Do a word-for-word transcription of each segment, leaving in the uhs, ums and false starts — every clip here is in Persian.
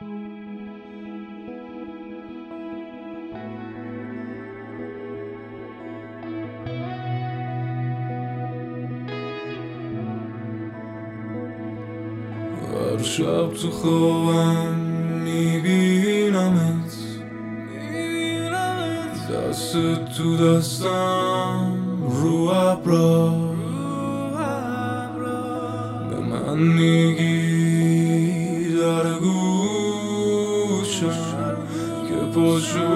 هر شب تو خوابم میبینمت، دست تو دستم رو ابرا، به من میگی در گوشم که پاشو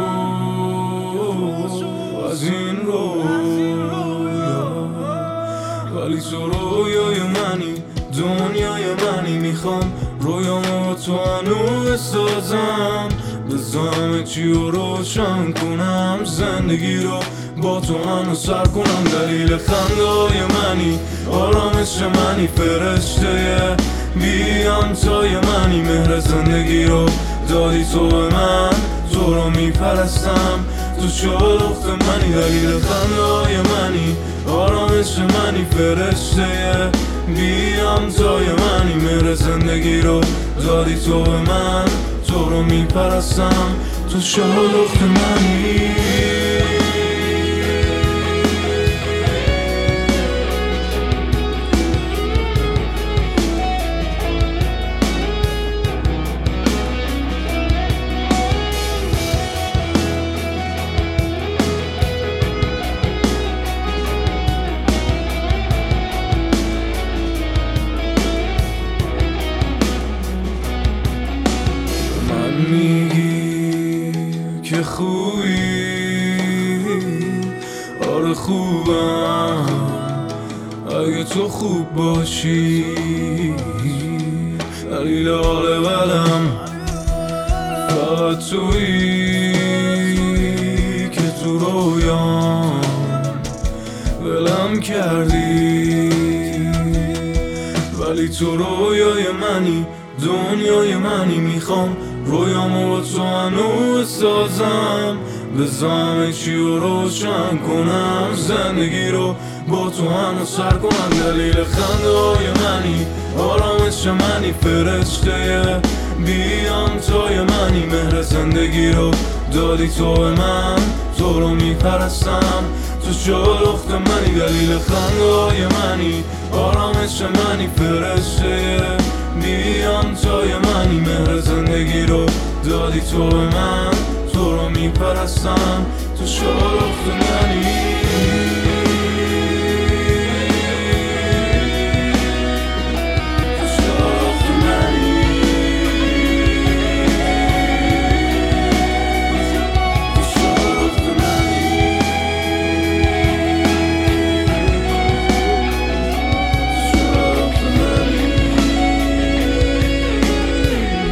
از این رویا، ولی تو رویای منی، دنیای منی. میخوام رویامو تو هنو بسازم، بزنم چی رو روشن کنم، زندگی رو با تو هنو سر کنم. دلیل خندای منی، آرامش منی، فرشته بیام تای منی. مهر زندگی رو دادی تو به من، تو رو میپرستم، تو شلخت منی. دلیل خندای منی، آرامش منی، فرشته بیام تای منی. مهر زندگی رو دادی تو به من، تو رو میپرستم، تو شلخت منی. میگی که خوبی، آره خوبم اگه تو خوب باشی. دلیل حال بدم فقط تویی که تو رویام ولم کردی، ولی تو رویای منی، دنیای منی. میخوام رویامو با تو هنو بسازم، بزنم چی رو روشن کنم، زندگی رو با تو هنو سر کنم. دلیل خندهای منی، آرامش منی، فرشته بیام تای منی. مهر زندگی رو دادی تو به من، تو رو میپرستم، تو شلخت منی. دلیل خندهای منی، آرامش منی، فرشته بیام تای منی. مهر زندگی رو دادی تو به من، تو رو میپرستم، تو شلخت منی.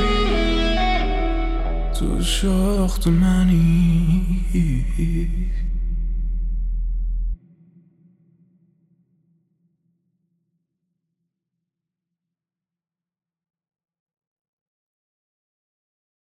تو شلخت منی.